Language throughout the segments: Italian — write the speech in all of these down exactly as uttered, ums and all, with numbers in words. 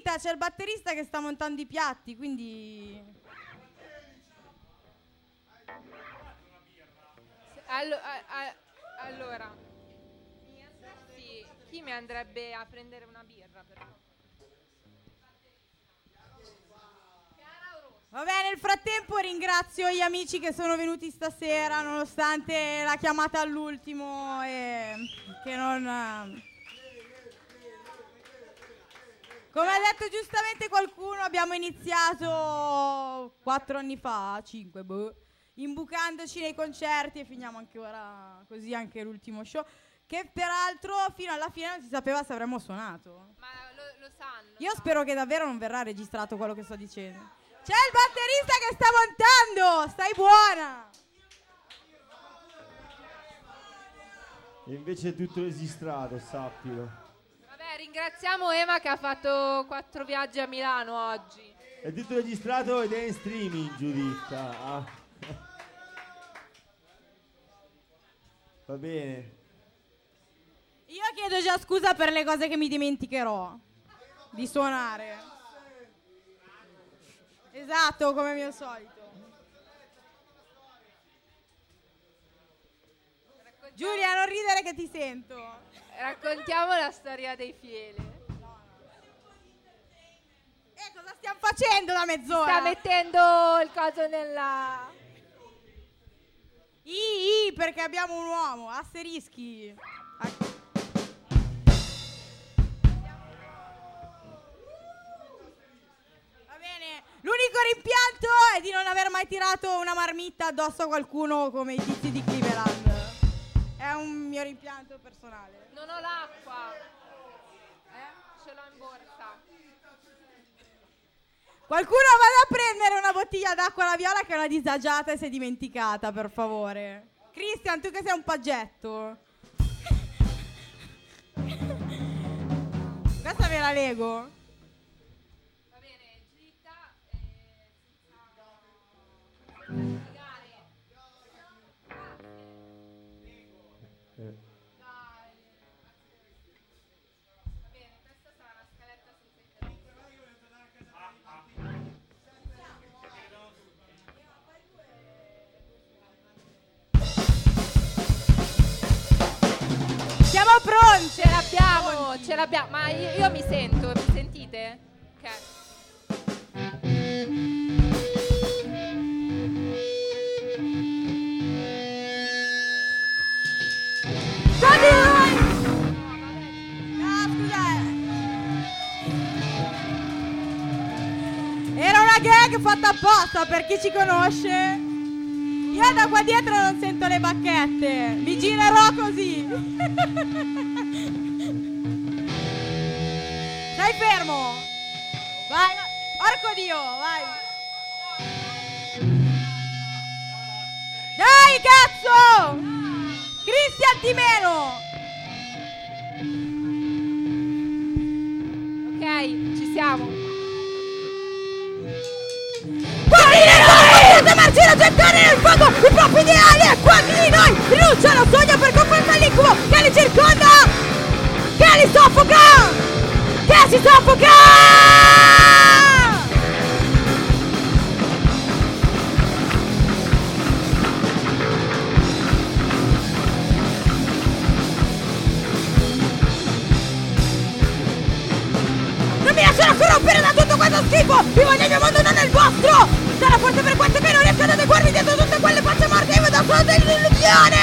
Aspetta, c'è il batterista che sta montando i piatti, quindi... Allo- a- a- allora, mi aspetti, chi mi andrebbe a prendere una birra per favore? Va bene, nel frattempo ringrazio gli amici che sono venuti stasera, nonostante la chiamata all'ultimo e che non... Come ha detto giustamente qualcuno, abbiamo iniziato quattro anni fa, cinque, boh, imbucandoci nei concerti e finiamo anche ora così anche l'ultimo show, che peraltro fino alla fine non si sapeva se avremmo suonato. Ma lo, lo sanno. Io dai. spero che davvero non verrà registrato quello che sto dicendo. C'è il batterista che sta montando, stai buona! E invece è tutto registrato, sappilo. Vabbè, ringraziamo Ema che ha fatto quattro viaggi a Milano oggi. È tutto registrato ed è in streaming, Giuditta. Ah. Va bene. Io chiedo già scusa per le cose che mi dimenticherò di suonare. Esatto, come mio solito. Raccontiamo, Giulia, non ridere che ti sento. raccontiamo la storia dei fieli. E cosa stiamo facendo da mezz'ora? Sta mettendo il coso nella... I, I, perché abbiamo un uomo, asterischi. Ah. Va bene, l'unico rimpianto è di non aver mai tirato una marmitta addosso a qualcuno come i tizi di Cleveland. È un mio rimpianto personale. Non ho l'acqua. Eh? Ce l'ho in borsa. Qualcuno vada a prendere una bottiglia d'acqua alla Viola che è una disagiata e si è dimenticata, per favore. Christian, tu che sei un paggetto. Questa me la lego. Va bene, Gitta. Eh, senza... Eh. Va bene, questa sarà la scaletta senza intervento. Siamo pronti! Ce l'abbiamo, ce l'abbiamo. Ma io, io mi sento, mi sentite? Ok. No, scusa. Era una gag fatta apposta per chi ci conosce. Io da qua dietro non sento le bacchette. Mi girerò così. Stai fermo. Vai, vai. Porco Dio, vai. Dai, cazzo! Cristian di meno. Ok, ci siamo. Guardi marcire, gettare nel fuoco i propri ideali e quanti di noi rinunciano al sogno per confermare l'incubo che li circonda, che li soffoca, che si soffoca. Non mi lascerò corrompere da tutto questo schifo, vivo nel mio mondo non nel vostro. Sarà forse per questo che non riesco ad adeguarmi dietro tutte quelle facce morte. Io vedo solo dell'illusione.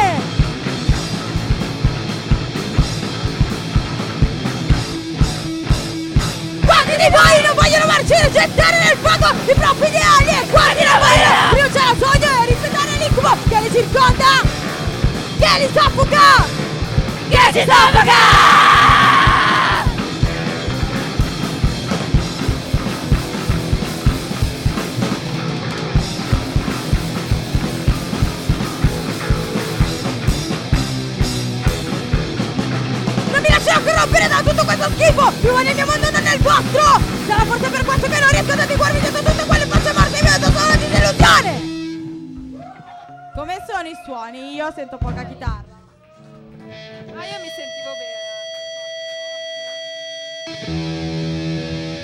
Quanti di voi non vogliono marcire, gettare nel fuoco i propri ideali e quanti non vogliono rinunciare al sogno e rispettare l'incubo che li circonda, che li soffoca, che ci soffoca. Corrompere da tutto questo schifo, vivo nel mio mondo non nel vostro. Sarà forse per questo che non riesco ad adeguarmi dietro tutte quelle facce morte. Mi vedo solo disillusione. Come sono i suoni? Io sento poca chitarra. Ma io mi sentivo bene.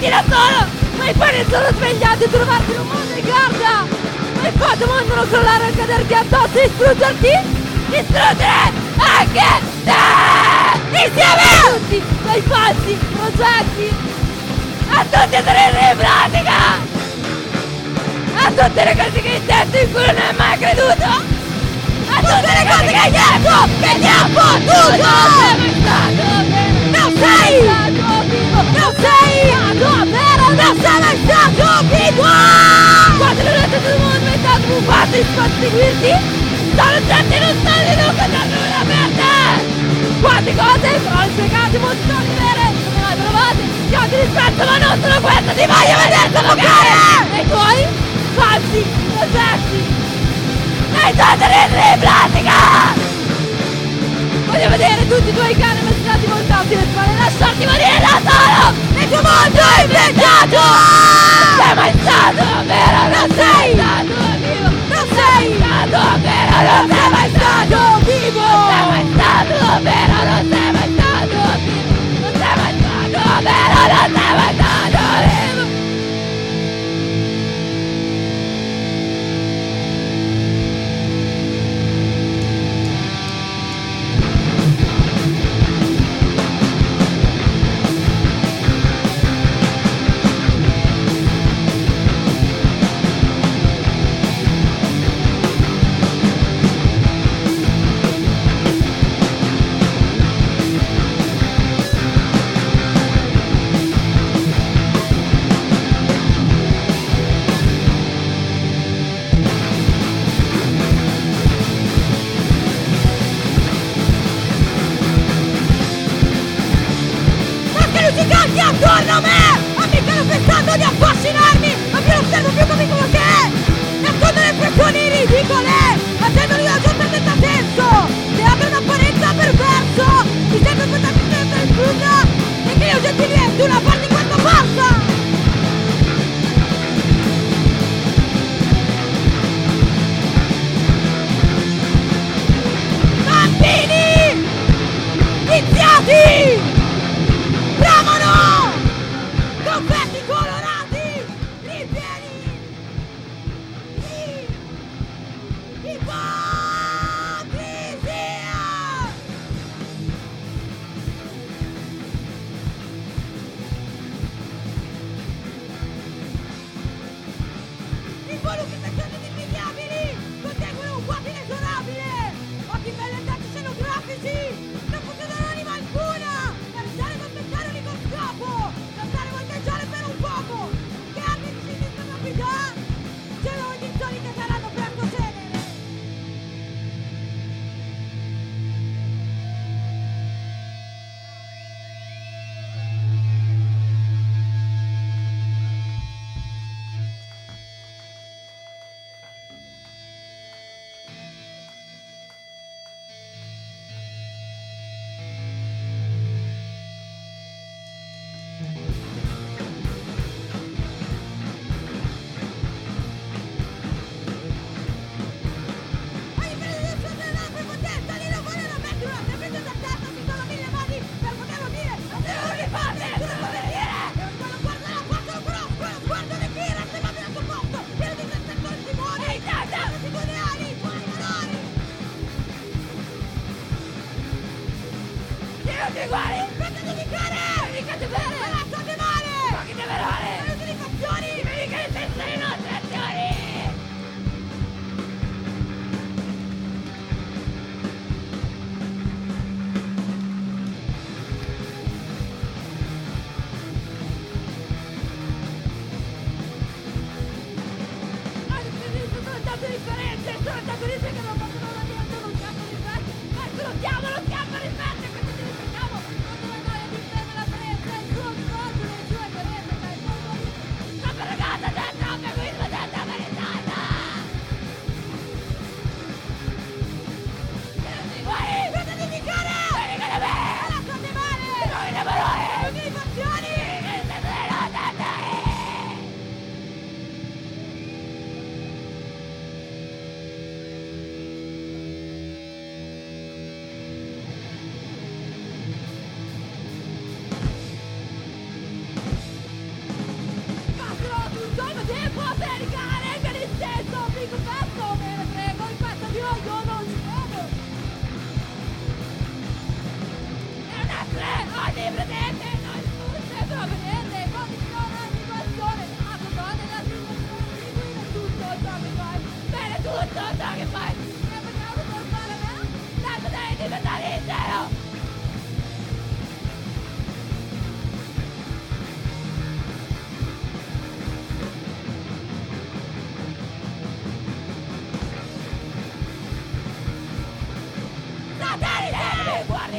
svegliati da solo, ma i poi sono svegliati e trovarti in un mondo di merda. Ma il fatto mondo non crollare e caderti addosso e distruggerti, distruggere anche te! Insieme a tutti quei falsi progetti, a tutti i terreni in pratica, a tutte le cose che hai detto in cui non hai mai creduto, a tutte le cose che hai detto che ti ha fottuto! Non sei stato vivo! Non sei stato vero! Non sei mai stato vivo! Quando le rete del mondo è stato bufato in seguirti, sono gente non stanno di nuca da nulla per te! Quante cose sono spiegate, molti sono vere, non le hai provate, ti ho rispetto ma non sono questo, ti voglio vedere soffocare! E i tuoi falsi progetti! Nei tuoi terreni in pratica! Voglio vedere tutti i tuoi cani mescolati voltanti le spalle, lasciarti morire da solo nel tuo mondo inventato! Non sei mai stato vero, non sei stato vivo! Non sei stato vero, non sei mai stato vivo! Non sei mai stato vero, non sei mai stato vivo! Non sei mai stato vero, non sei mai stato vivo!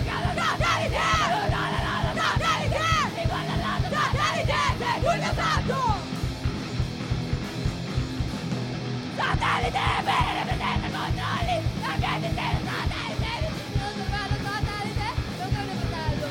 Satellite, bene, presente, controlli, ambienti interi, satellite, non trovato satellite, non trovo il fratello.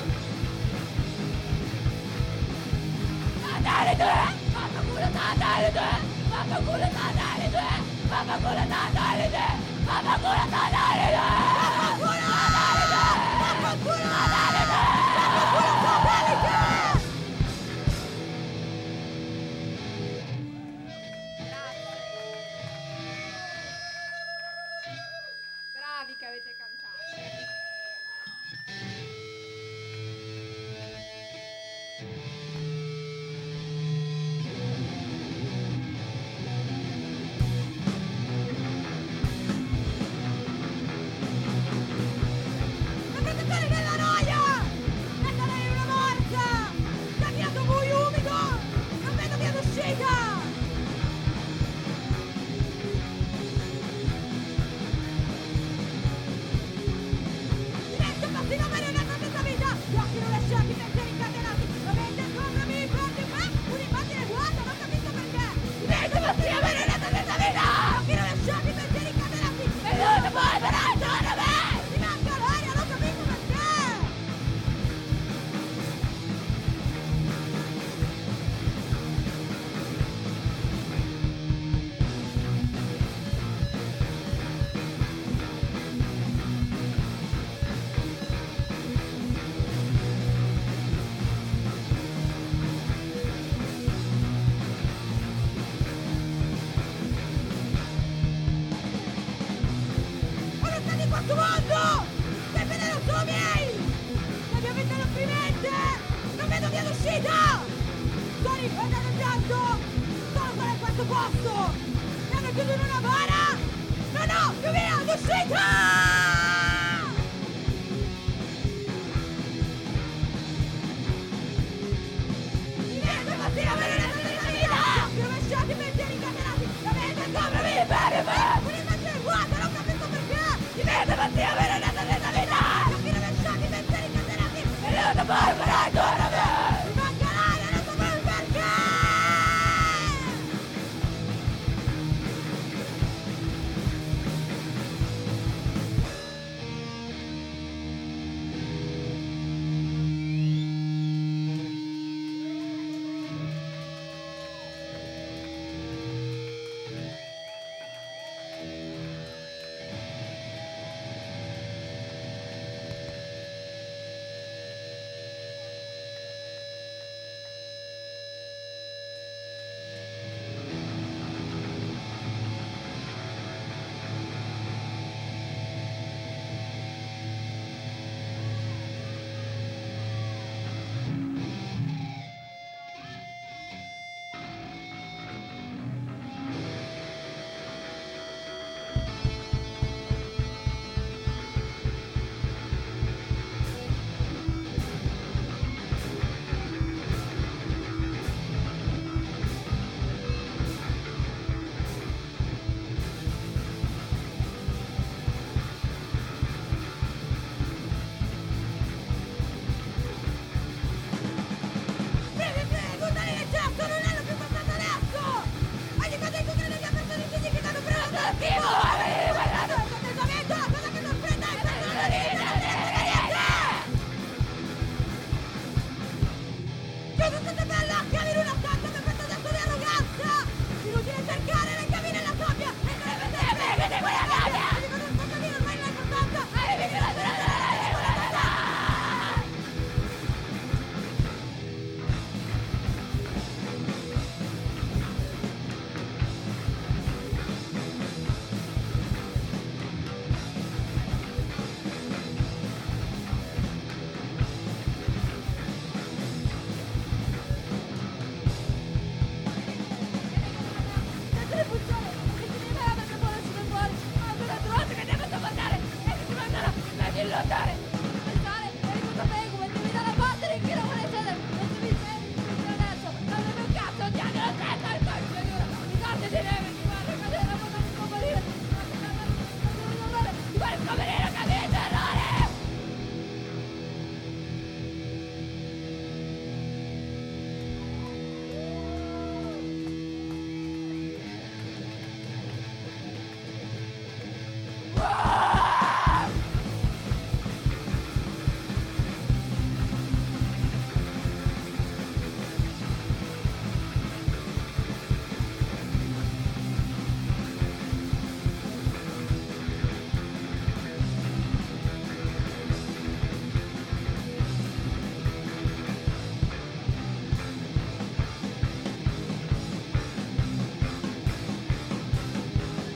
Satellite, vaffanculo satellite, vaffanculo satellite, vaffanculo satellite, vaffanculo satellite, vaffanculo satellite, vaffanculo satellite, vaffanculo satellite. Bravi che avete cantato. La protezione della noia! Ecco lei una morsa! Camminato buio umido! Non vedo via d'uscita! Divento passivo marionetta senza vita! Gli occhi non lasciati, i pensieri incatenati! La mente contro mi porti qua! Un'immagine vuota, non capisco perché! Divento passivo marionetta senza vita! Gli occhi non lasciati, i pensieri incatenati! E non puoi però intorno a me! Mi manca l'aria, non capisco perché! Sono stati in questo mondo! Quei bene non sono miei! La mia vita è opprimente! Non vedo via d'uscita! Sono in fondo al pianto! Sono solo in questo posto! Mi hanno chiuso in una bara! Non ho più via d'uscita! Divento mattina per una stessa vita! Gli ho lasciati i pensieri incatenati! La mente sopra mi per me! Un'immagine vuota, non capisco perché! Divento mattina per una stessa vita! Gli occhi rovesciati, i pensieri incatenati! E non ti puoi però intorno a me! Mi manca l'aria, non so proprio perché!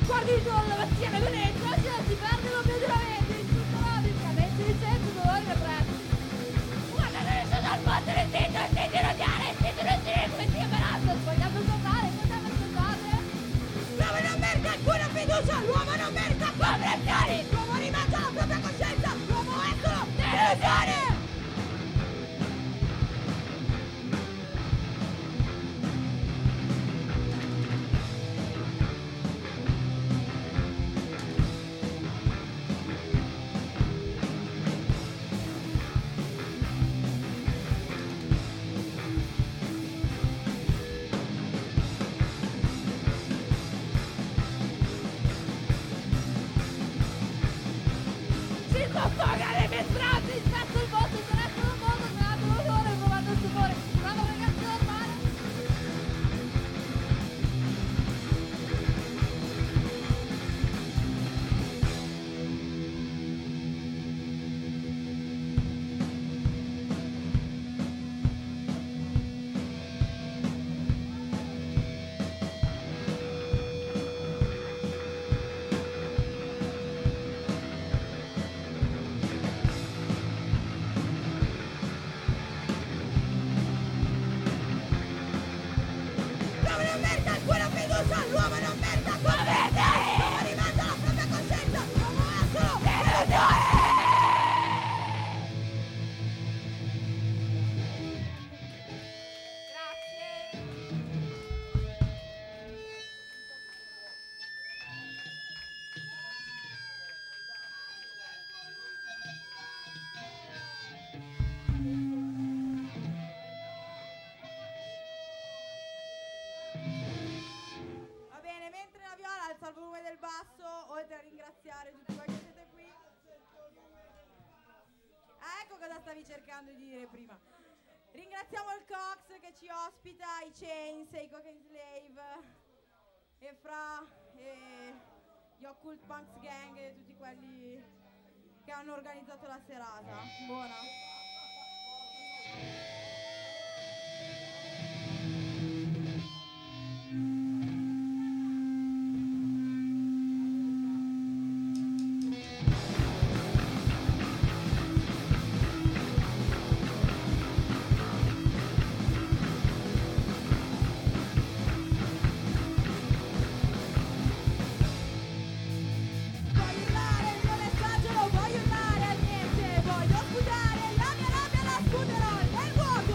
Guardi il giorno, la mattina, le venezze, oggi non si perde l'obiettivamente, insultano fisicamente, licenza, dolore e prezzi. Guarda adesso dal ponte del sito, il sito odiare, il sito non si come si imbarazza, sbagliato tornare, poteva ascoltare. L'uomo non merita alcuna fiducia, l'uomo non merita conversazioni, l'uomo rimangia la propria coscienza, l'uomo è solo delusione. Alza il volume del basso, oltre a ringraziare tutti voi che siete qui. Ah, ecco cosa stavi cercando di dire prima. Ringraziamo il Cox che ci ospita, i Chains, i Cocaine Slave, e Fra, e gli Occult Punks Gang e tutti quelli che hanno organizzato la serata. Buona. Voglio urlare al niente, voglio sputare la mia rabbia, la sputerò nel vuoto.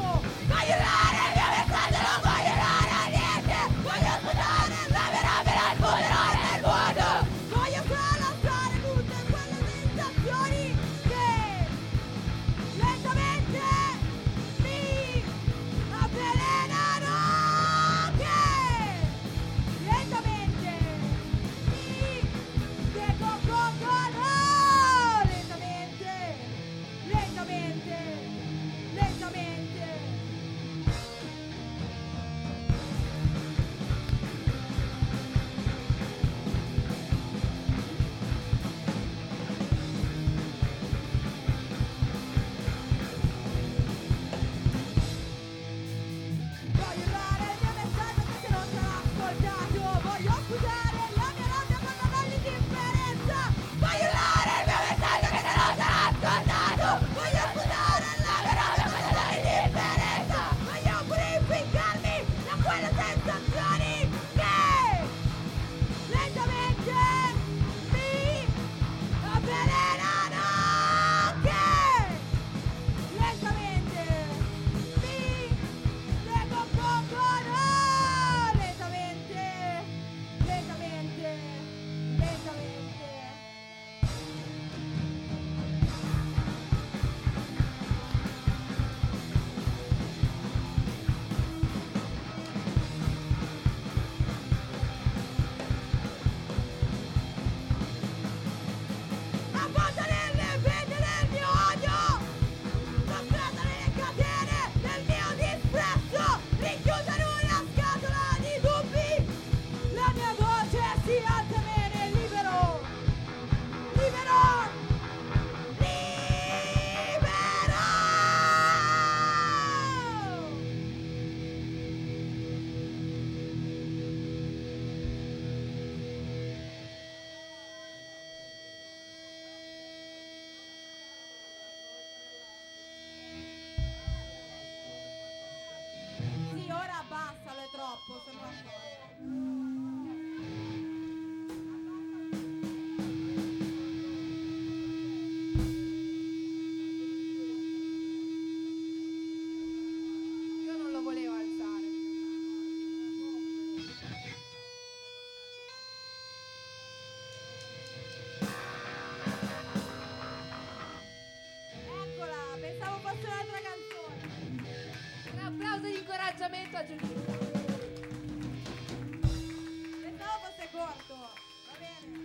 troppo, sono d'accordo. Io non lo volevo alzare. Eccola, pensavo fosse un'altra canzone. Un applauso di incoraggiamento a Giuditta. Pensavo fosse corto. Va bene.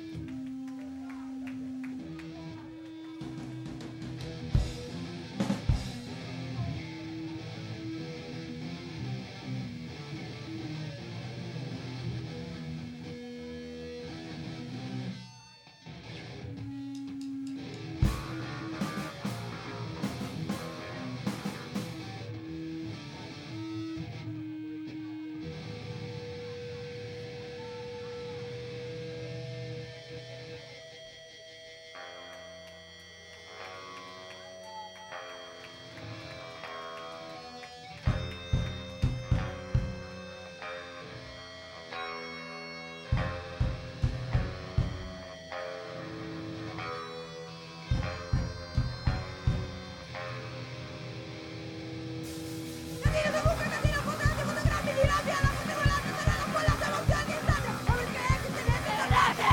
Catino dovunque, catino fotografie, fotogrammi di rabbia, la foto volante, sarà la follata, emozioni in stante. Ma perché è che se ne perdonate?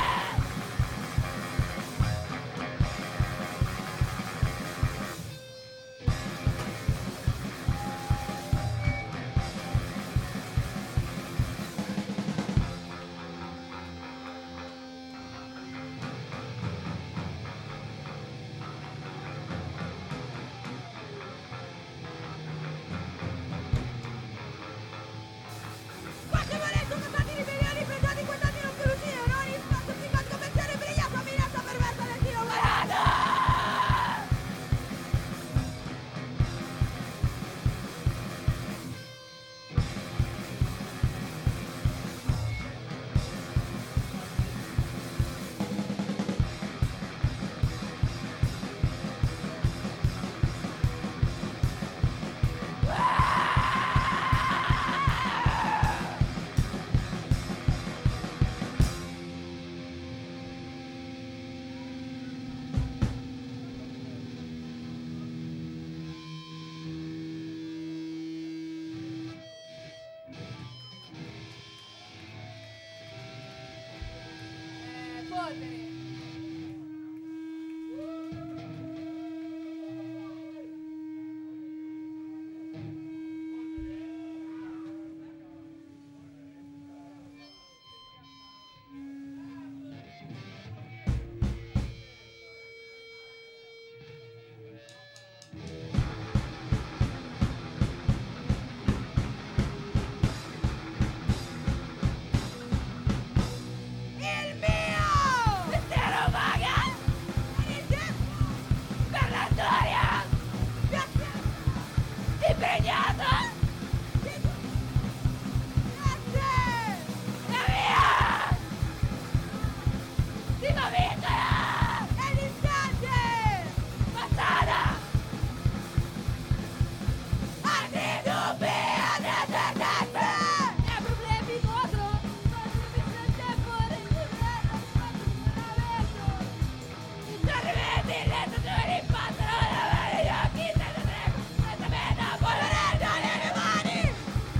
Quanti volete sono stati di milioni pensati, guardati non più lucidi, non in spazio, simpatico, pensiero imbrigliato, minaccia perversa del tiro guardato! Eh, polvere. Il mio! Mistero vaga Per il tempo! per la storia Grazie! impregnato Grazie! la mia prima vita E l'istante! passata anni dubbi e certezze e problemi contro il tempo Tormenti, rettatori, passano davanti agli occhi senza tregua, senza pena, polveretta nelle mani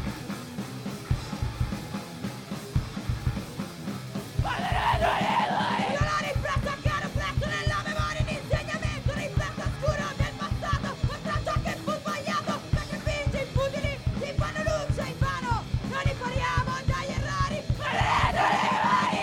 polveretta nelle mani Dolore impresso chiaro, presso nella memoria, un insegnamento, riflesso oscuro del passato, contro ciò che fu sbagliato, sacrifici inutili, si fanno luce in vano, non impariamo dagli errori, polveretta nelle mani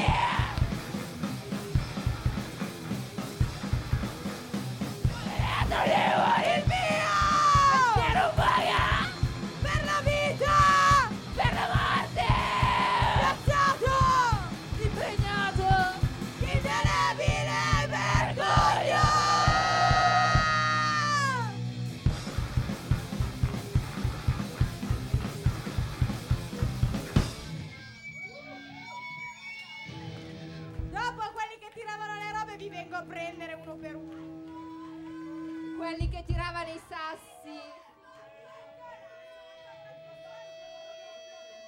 polveretta nelle mani il mio! Mistero vaga Per la vita! per la morte Piazzato! impregnato Indelebile vergogna! Dopo quelli che tiravano le robe vi vengo a prendere uno per uno. Quelli che tiravano i sassi.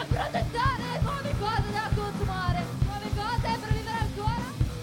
protestare, nuove cose da consumare, nuove cose per vivere ancora.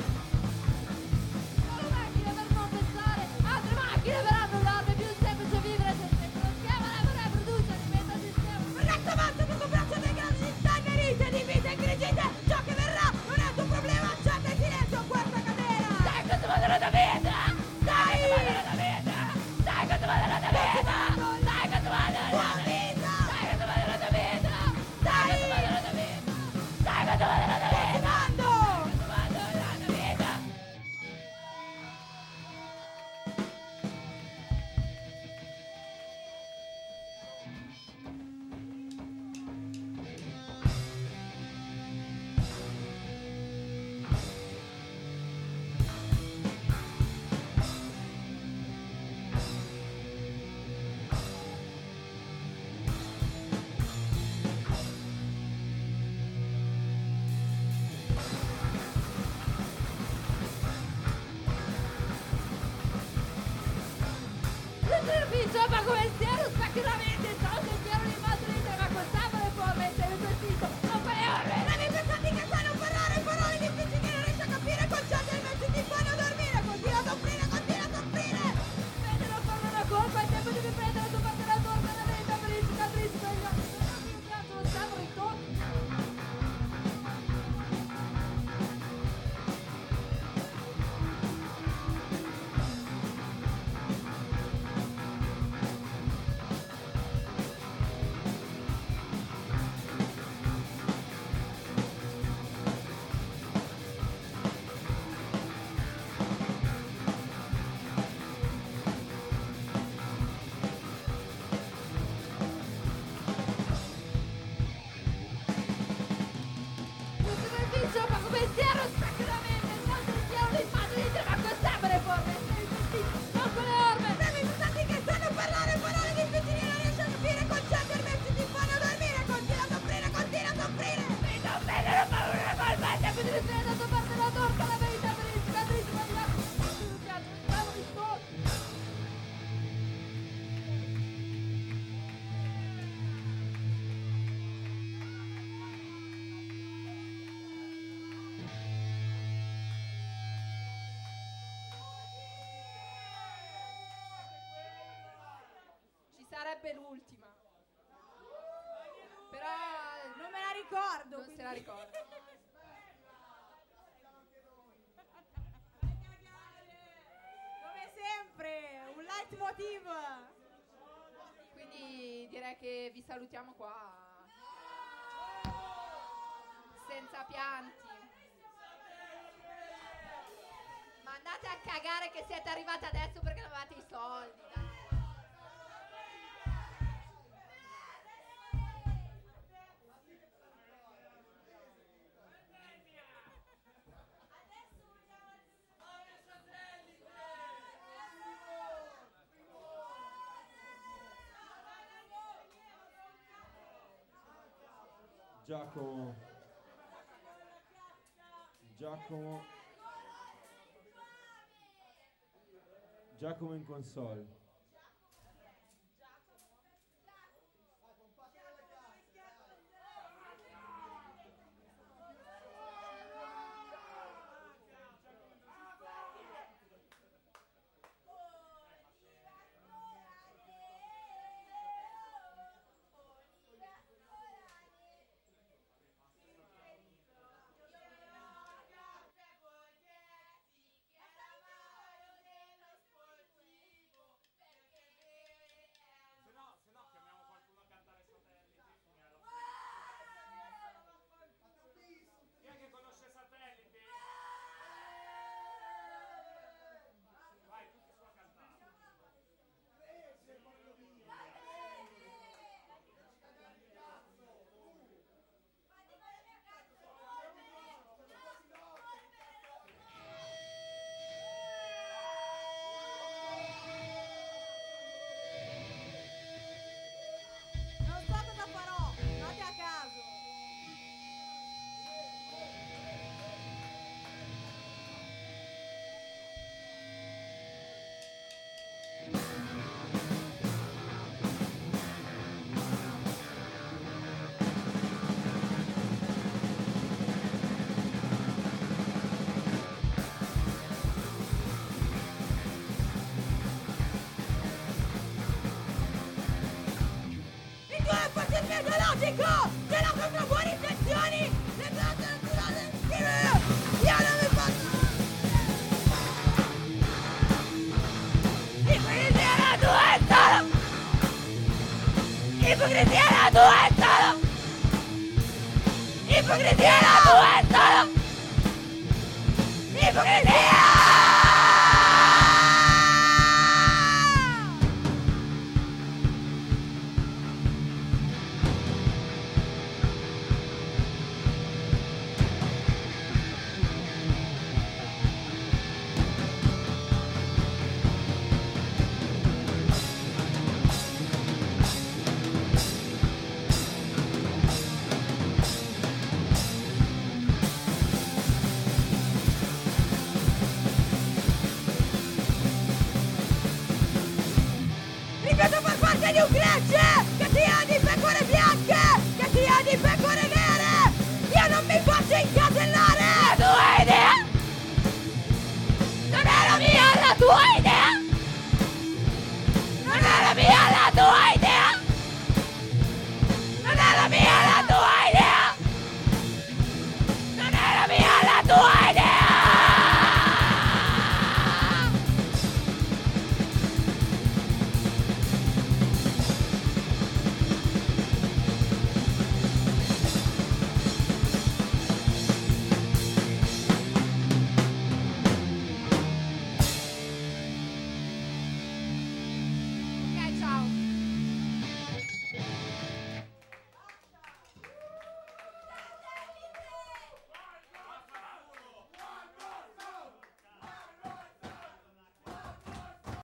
Nuove macchine per non pensare, altre macchine per annullarle, più semplice vivere senza uno schema, lavora e produce, alimenta il sistema. Ragazzo avanza tutto braccio dei grandi intannerite, di vita ingrigite, ciò che verrà non è il tuo problema, accetta in silenzio questa catena. Stai consumando la tua vita, stai consumando la tua vita, stai consumando la tua vita, stai consumando la tua vita, stai consumando la tua vita, stai consumando la tua vita, stai consumando la tua vita, consumando la tua vita. Il servizio pago pensiero, specchio la mente, sono pensiero l'immagine di ma costava le forme, sei il vestito, non fai le orme. Bravi pensanti che sanno parlare, parole difficili che non riesci a capire, concetti invece ti fanno dormire, continua a soffrire, continua a soffrire. Vedi non farlo una colpa, è tempo di riprendere la tua parte della torta, la verità per il cicatrici, per gli occhi, non mi piace lo sangue, ritorno. Questo servizio pago pensiero, specchio la mente, sono pensiero l'immagine di ma costava le forme, sei il vestito, non con le orme. Bravi pensanti che sanno parlare, parole difficili non riesci a capire, concetti invece ti fanno dormire, continua a soffrire, continua a soffrire. Mi non bene, non fa una colpa, è tempo di riprendere la tua parte della torta, la verità per il cicatrici, per gli occhi, non mi piace lo stavo di sotto. Ci sarebbe l'ultima. Però Non me la ricordo. non se la ricorda. Come sempre, un leitmotiv. Quindi direi che vi salutiamo qua. Senza pianti. Ma andate a cagare che siete arrivati adesso perché non avevate i soldi. Dai. Giacomo. Giacomo. Giacomo in console. dico che la propria buone intenzioni le cose naturali io non mi faccio ipocrisia è la tua è solo ipocrisia è la tua è solo ipocrisia è la tua è solo ipocrisia